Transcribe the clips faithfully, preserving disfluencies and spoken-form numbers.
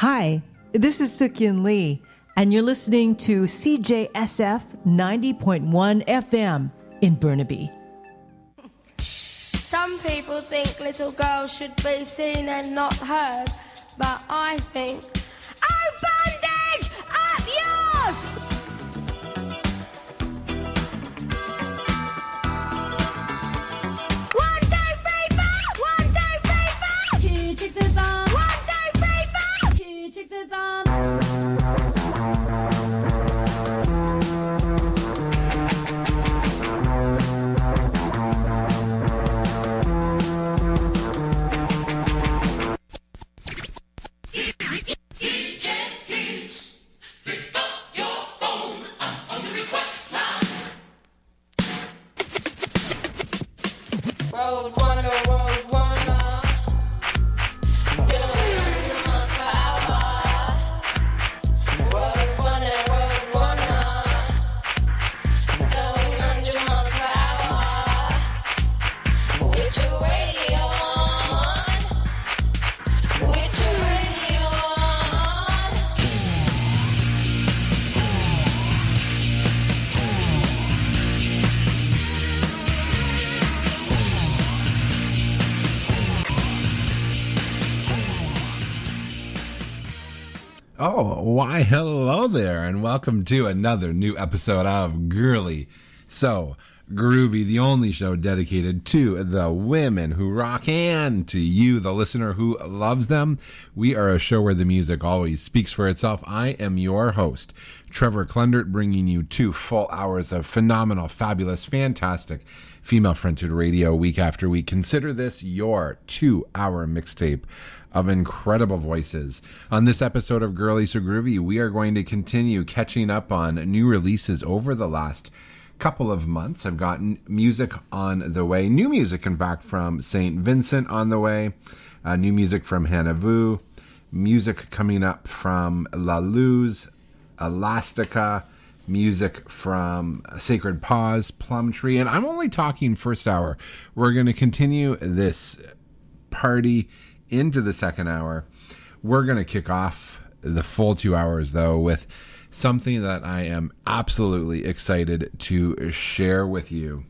Hi, this is Sukyin Lee, and you're listening to C J S F ninety point one F M in Burnaby. Some people think little girls should be seen and not heard, but I think, oh, bondage, up yours! One, two, three, four! One, two, three, four! Who took the bomb? One, two, three, four! Who took the bomb? Road runner, road runner. Give my power. Road runner, road runner. Going under my power. With your radio on. With your radio on. Oh, why hello there, and welcome to another new episode of Girly So Groovy, the only show dedicated to the women who rock and to you, the listener who loves them. We are a show where the music always speaks for itself. I am your host, Trevor Klendert, bringing you two full hours of phenomenal, fabulous, fantastic female-fronted radio week after week. Consider this your two-hour mixtape of incredible voices. On this episode of Girly So Groovy, we are going to continue catching up on new releases over the last couple of months. I've gotten music on the way, new music in fact from Saint Vincent on the way, uh, new music from Hannah Vu, music coming up from La Luz, Elastica, music from Sacred Paws, Plumtree, and I'm only talking first hour. We're going to continue this party into the second hour. We're going to kick off the full two hours, though, with something that I am absolutely excited to share with you.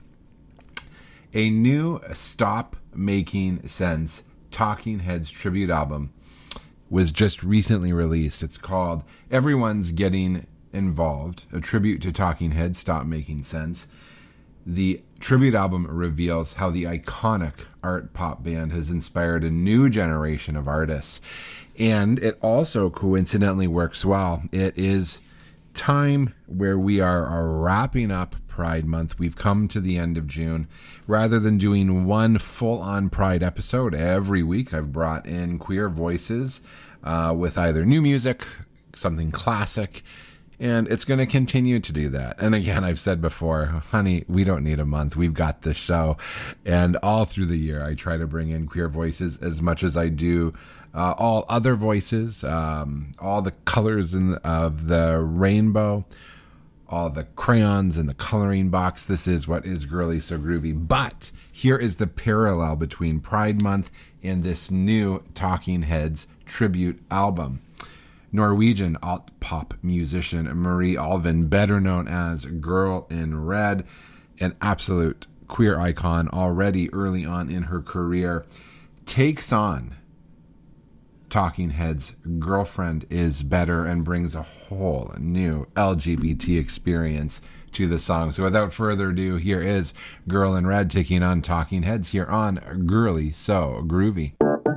A new Stop Making Sense Talking Heads tribute album was just recently released. It's called Everyone's Getting Involved, a tribute to Talking Heads, Stop Making Sense. The tribute album reveals how the iconic art pop band has inspired a new generation of artists. And it also coincidentally works well. It is time where we are, are wrapping up Pride Month. We've come to the end of June. Rather than doing one full-on Pride episode every week, I've brought in queer voices uh, with either new music, something classic, and it's going to continue to do that. And again, I've said before, honey, we don't need a month. We've got this show. And all through the year, I try to bring in queer voices as much as I do uh, all other voices, um, all the colors in, of the rainbow, all the crayons in the coloring box. This is what is Girly So Groovy. But here is the parallel between Pride Month and this new Talking Heads tribute album. Norwegian alt-pop musician Marie Alvin, better known as Girl in Red, an absolute queer icon already early on in her career, takes on Talking Heads' Girlfriend is Better and brings a whole new L G B T experience to the song. So without further ado, here is Girl in Red taking on Talking Heads here on Girly So Groovy.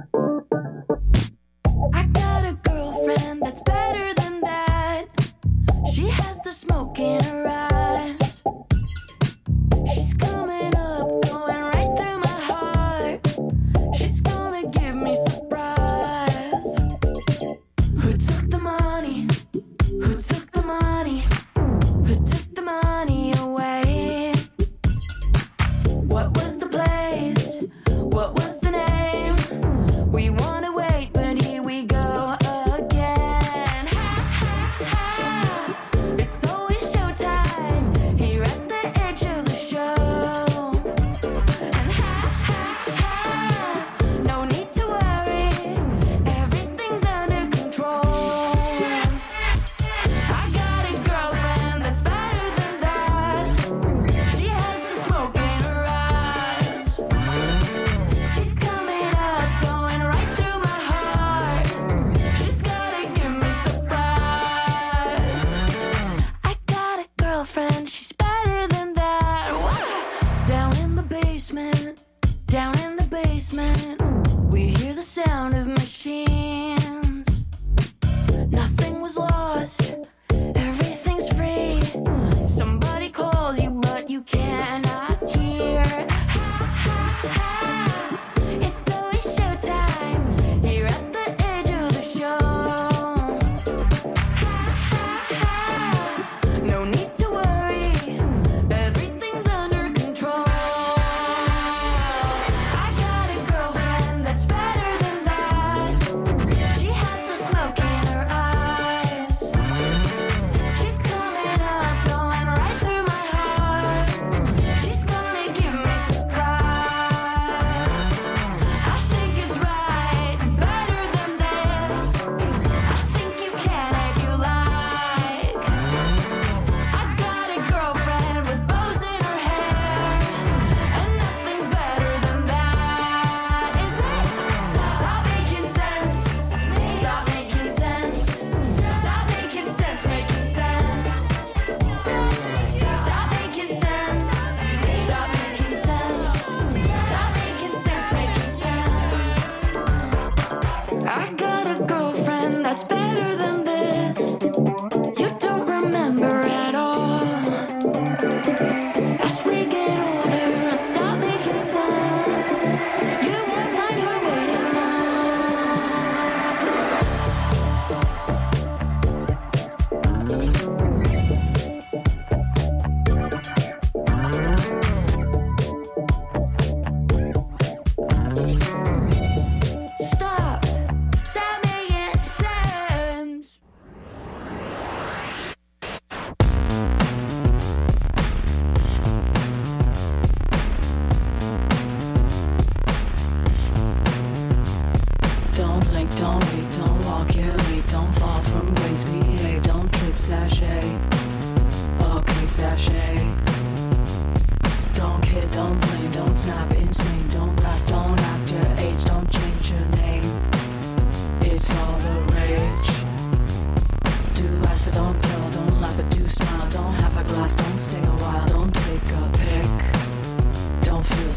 I got a girlfriend that's better than that. She has the smoke in her eyes. She's coming up, going right through my heart. She's gonna give me surprise. Who took the money? Who took the money? Who took the money away? What was the place? What was the name?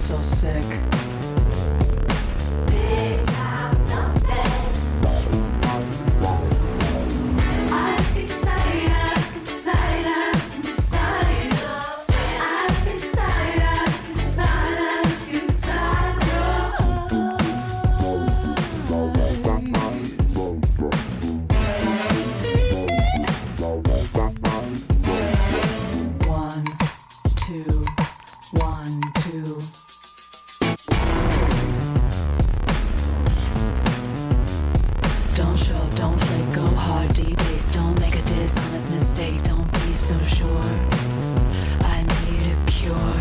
so sick. Big time nothing. I look inside, I look inside, I look inside. I look inside, I look inside, I look inside your One, two, one, two. Don't show up, don't flake, go hard, deep bass. Don't make a dishonest mistake, don't be so sure. I need a cure.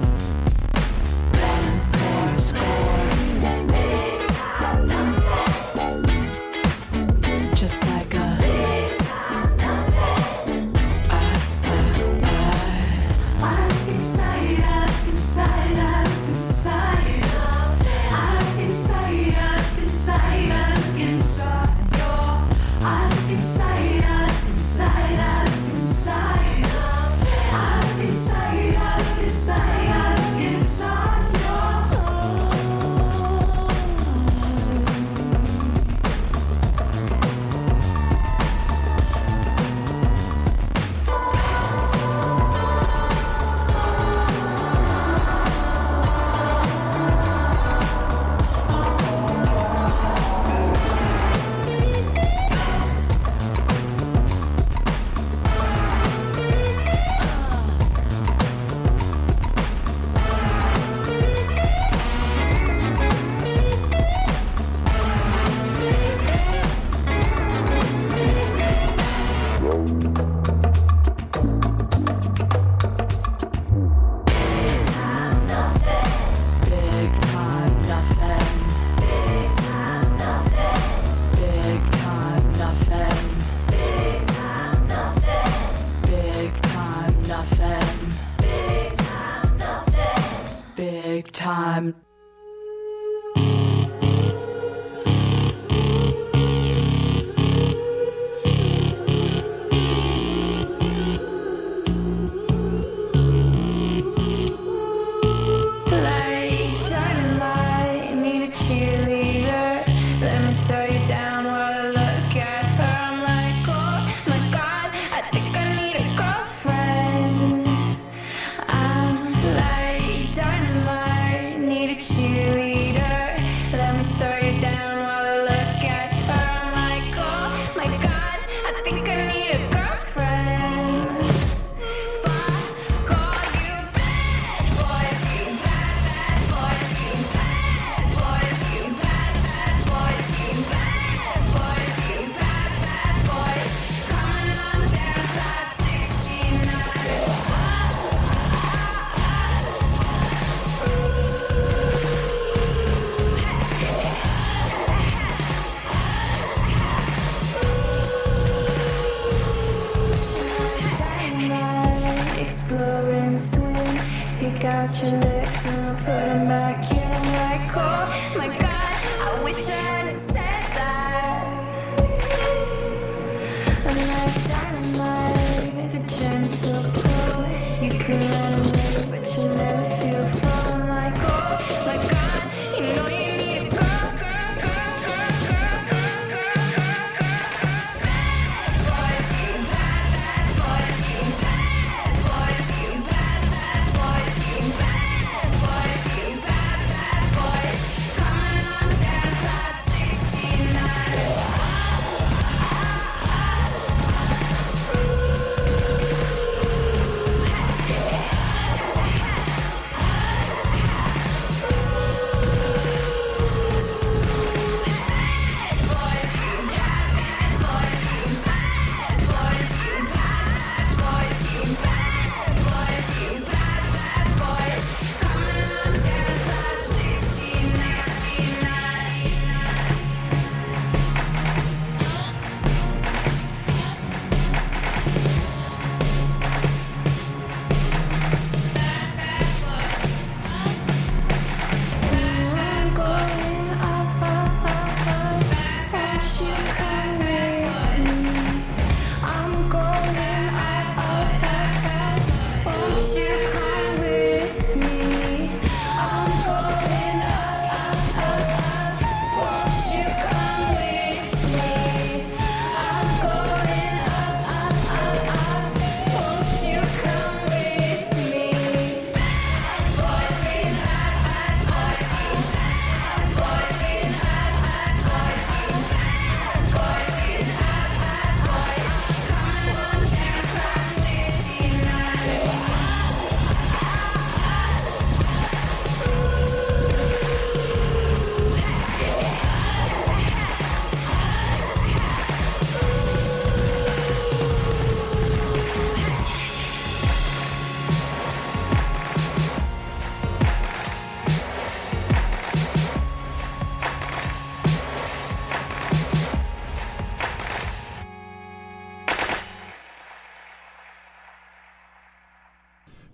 One more score. big time nothing. Just like a Big time nothing. I, I, I. I look inside, I look inside, I look inside. I look inside, I look inside, I look inside your. I look inside, I look inside, I look inside. I look inside, I look inside, I look inside your. Big time nothing. Big time nothing. Big time nothing. Big time nothing. Big time nothing. Big time nothing. Big time. Like dynamite, need a cheerleader. Let me throw you down while I look at her. I'm like, oh my god, I think I need a girlfriend. I'm like dynamite, need a cheerleader. Let me throw you down while I look at her. I'm like, oh my god, I think I need a girlfriend. Fuck all you bad boys, you bad bad boys, you bad boys, you bad bad boys, you bad boys, you bad bad boys. Coming on down Cloud sixty-nine. Dynamite, explore and swim. Take out your lips and put them back in. I'm like, oh my god, I wish I hadn't said that. I'm like dynamite, it's a gentle pull. You can run away, but you never feel full. I'm like, oh my god, you know you need a girl, girl, girl, girl, girl, girl, girl, girl, girl. Bad boys, you bad bad boys, you bad boys, you bad bad boys, you bad boys, you bad bad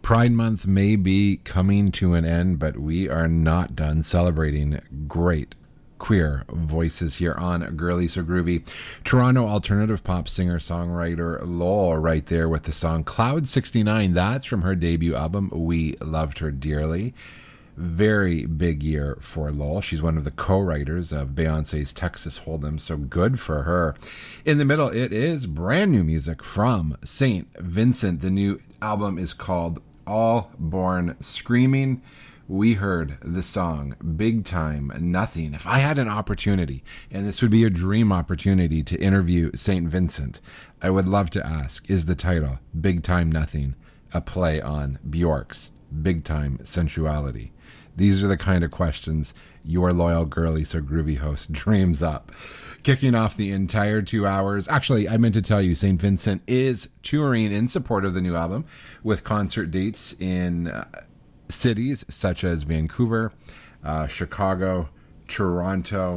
Pride Month may be coming to an end, but we are not done celebrating great queer voices here on Girly So Groovy. Toronto alternative pop singer-songwriter Lol right there with the song Cloud sixty-nine. That's from her debut album, We Loved Her Dearly. Very big year for Lol. She's one of the co-writers of Beyonce's Texas Hold'em, so good for her. In the middle, it is brand new music from Saint Vincent. The new album is called All Born Screaming. We heard the song Big Time Nothing. If I had an opportunity, and this would be a dream opportunity to interview Saint Vincent, I would love to ask, is the title Big Time Nothing a play on Bjork's Big Time Sensuality? These are the kind of questions your loyal Girly So Groovy host dreams up. Kicking off the entire two hours. Actually, I meant to tell you, Saint Vincent is touring in support of the new album with concert dates in uh, cities such as Vancouver, uh, Chicago, Toronto,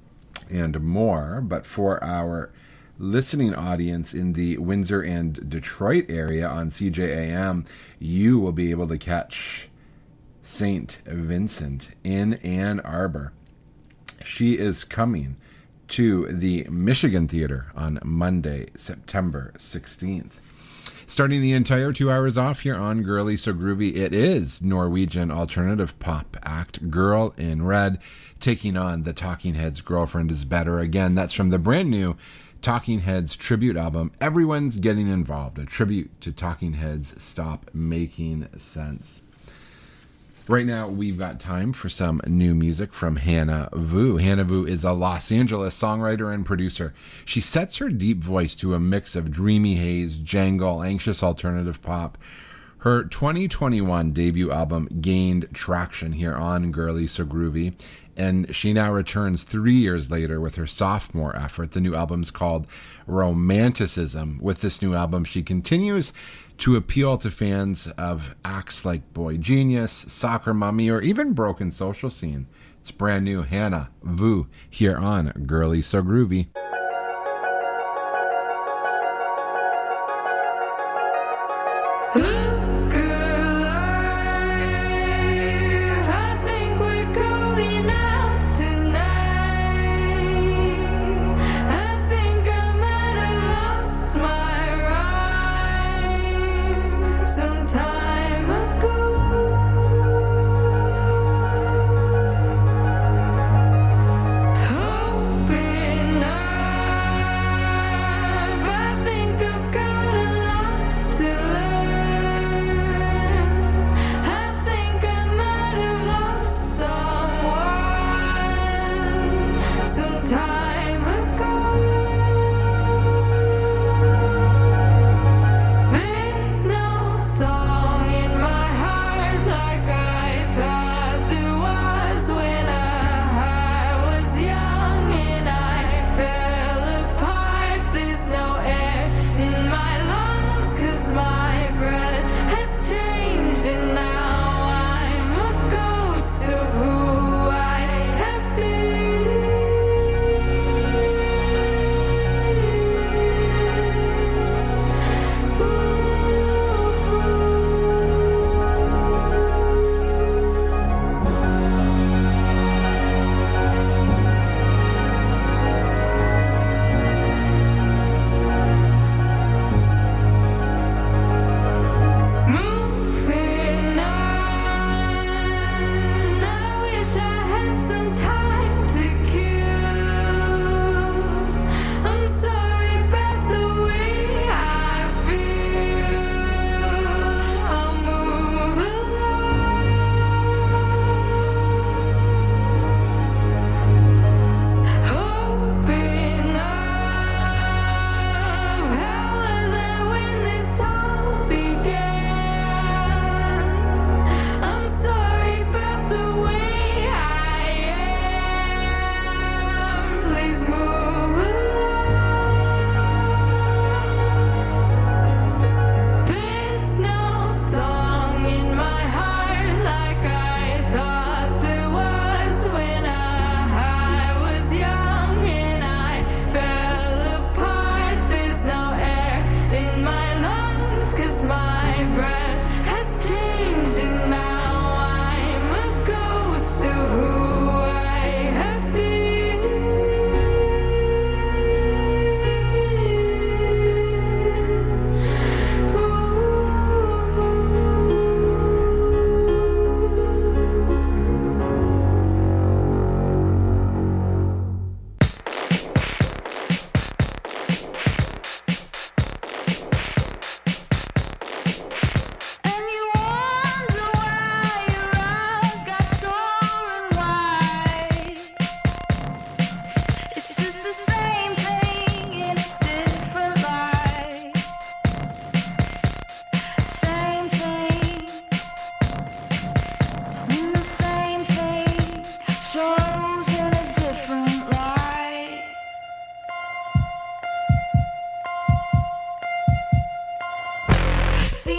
and more. But for our listening audience in the Windsor and Detroit area on C J A M, you will be able to catch Saint Vincent in Ann Arbor. She is coming to the Michigan Theater on Monday, September sixteenth. Starting the entire two hours off here on Girly So Groovy, it is Norwegian alternative pop act Girl in Red taking on the Talking Heads' Girlfriend Is Better. Again, that's from the brand new Talking Heads tribute album, Everyone's Getting Involved, a tribute to Talking Heads' Stop Making Sense. Right now, we've got time for some new music from Hannah Vu. Hannah Vu is a Los Angeles songwriter and producer. She sets her deep voice to a mix of dreamy haze, jangle, anxious alternative pop. Her twenty twenty-one debut album gained traction here on Girly So Groovy, and she now returns three years later with her sophomore effort. The new album's called Romanticism. With this new album, she continues to appeal to fans of acts like Boy Genius, Soccer Mommy, or even Broken Social Scene. It's brand new Hannah Vu here on Girly So Groovy. Hoping I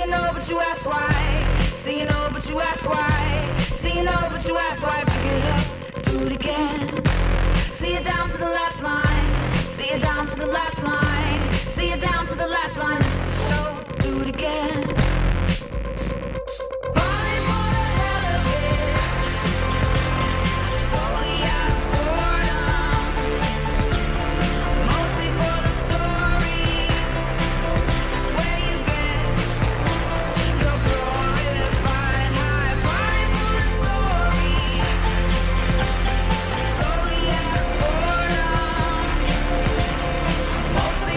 you know, but you ask why. See you know, but you ask why. See you know, but you ask why. Pick it up, do it again. See it down to the last line. See it down to the last line. See it down to the last line. This is the show, do it again. Falling for the hell of it. Slowly out of boredom. Mostly for the story. It's where you get your glorified high. Falling for the story. Slowly out of boredom. Mostly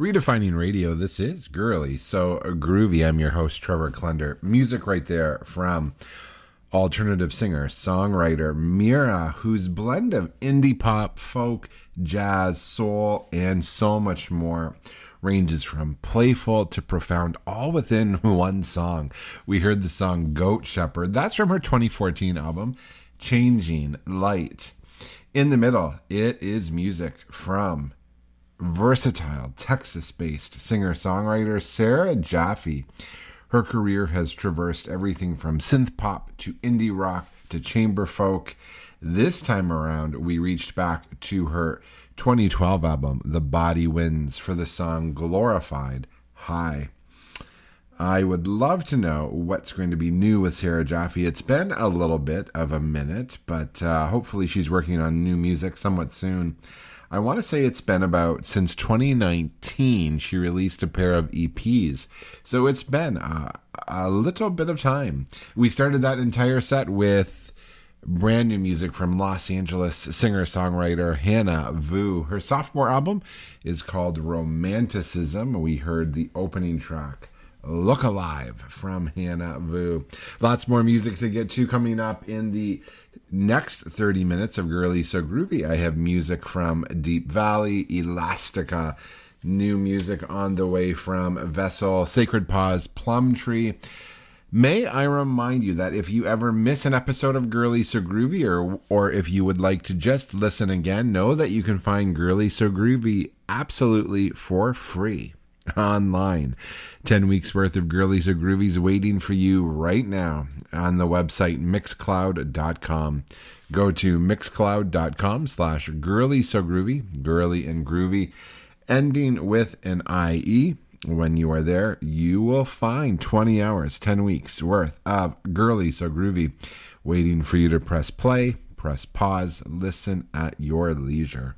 Redefining radio, this is Girly So Groovy. I'm your host, Trevor Klender. Music right there from alternative singer, songwriter Mira, whose blend of indie pop, folk, jazz, soul, and so much more ranges from playful to profound, all within one song. We heard the song Goat Shepherd. That's from her twenty fourteen album, Changing Light. In the middle, it is music from versatile Texas-based singer-songwriter Sarah Jaffe. Her career has traversed everything from synth pop to indie rock to chamber folk. This time around, we reached back to her twenty twelve album, The Body Wins, for the song Glorified High. I would love to know what's going to be new with Sarah Jaffe. It's been a little bit of a minute, but uh, hopefully she's working on new music somewhat soon. I want to say it's been about since twenty nineteen she released a pair of E Ps. So it's been uh, a little bit of time. We started that entire set with brand new music from Los Angeles singer-songwriter Hannah Vu. Her sophomore album is called Romanticism. We heard the opening track, Look Alive, from Hannah Vu. Lots more music to get to coming up in the next thirty minutes of Girly So Groovy. I have music from Deep Valley, Elastica, new music on the way from Vessel, Sacred Paws, Plum Tree. May I remind you that if you ever miss an episode of Girly So Groovy, or, or if you would like to just listen again, know that you can find Girly So Groovy absolutely for free online. ten weeks worth of Girly So Groovies waiting for you right now on the website mixcloud dot com. Go to mixcloud.com slash Girly So Groovy, girly and groovy, ending with an I E. When you are there, you will find twenty hours, ten weeks worth of Girly So Groovy waiting for you to press play, press pause, listen at your leisure.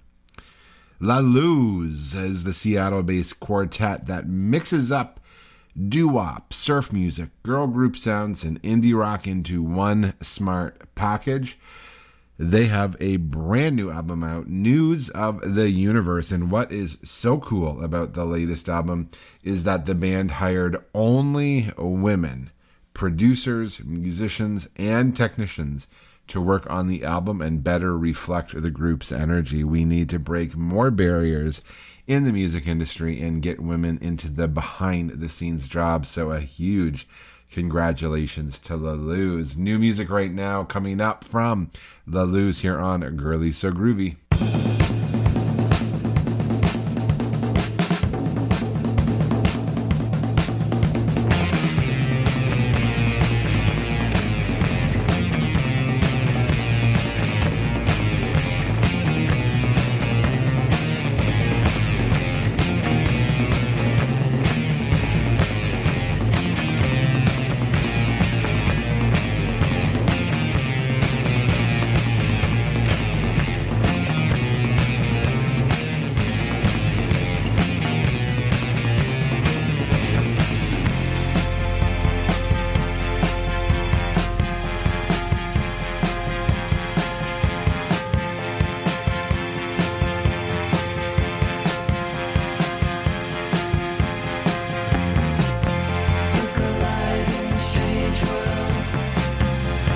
La Luz is the Seattle-based quartet that mixes up doo-wop, surf music, girl group sounds, and indie rock into one smart package. They have a brand new album out, News of the Universe, and what is so cool about the latest album is that the band hired only women, producers, musicians, and technicians to work on the album and better reflect the group's energy. We need to break more barriers in the music industry and get women into the behind-the-scenes jobs, so a huge congratulations to La Luz. New music right now coming up from La Luz here on Girly So Groovy.